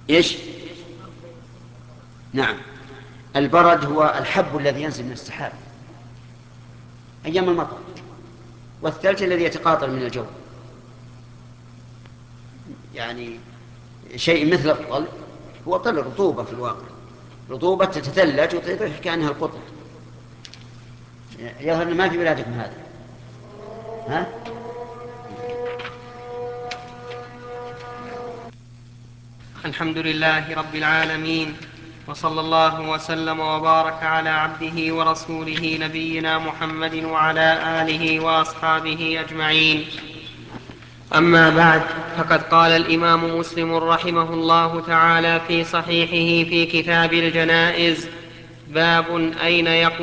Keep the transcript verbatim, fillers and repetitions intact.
إيش؟ نعم، البرد هو الحب الذي ينزل من السحاب أيام المطر، والثلج الذي يتقاطر من الجو، يعني شيء مثل الطل. هو طل الرطوبة في الواقع، رطوبة تتثلج وتطيح كأنها القطن. يظهر أن ما في بلادكم هذا. ها؟ الحمد لله رب العالمين، وصلى الله وسلم وبارك على عبده ورسوله نبينا محمد وعلى آله وأصحابه أجمعين. أما بعد، فقد قال الإمام مسلم رحمه الله تعالى في صحيحه في كتاب الجنائز: باب أين يقول